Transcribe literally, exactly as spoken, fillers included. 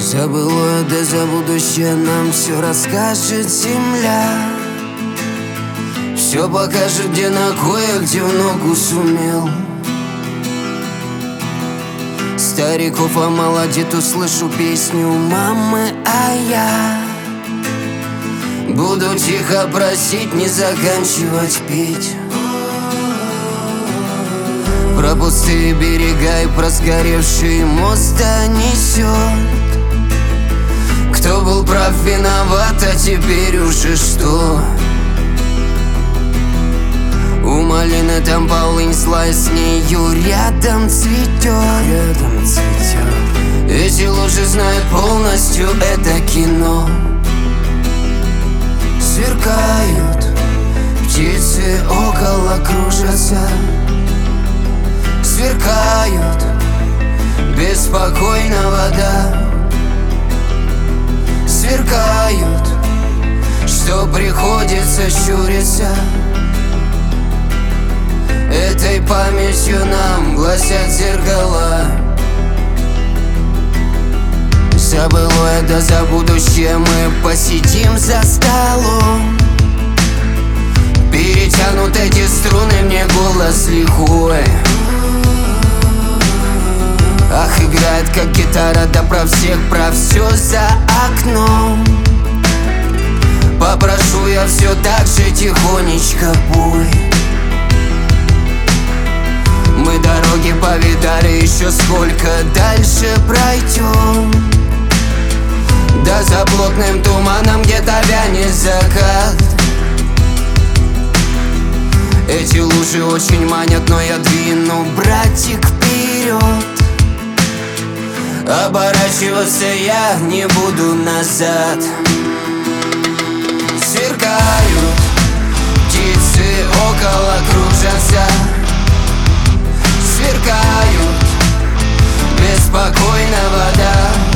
За былое да за будущее нам все расскажет земля. Все покажет, где на кое-где в ногу сумел. Стариков омолодит, услышу песню мамы, а я буду тихо просить не заканчивать петь. Про пустые берега и про сгоревший мост несет. Кто был прав, виноват, а теперь уже что? У малины там полынь злая, с нею рядом цветет. Рядом цветет. Эти лужи знают полностью это кино. Сверкают, птицы около кружатся. Сверкают, беспокойно вода. Сверкают, что приходится щуриться. Этой памятью нам гласят зеркала. За былое да за будущее мы посидим за столом. Перетянут эти струны, мне голос лихой. Ах, играет как гитара, да про всех, про все за окном. Попрошу я все так же тихонечко пой. Мы дороги повидали, еще сколько дальше пройдем. Да за плотным туманом где-то вянет закат. Эти лужи очень манят, но я двину, братик, вперед. Оборачиваться я не буду назад. Сверкают, птицы около кружатся. Сверкают, беспокойно вода.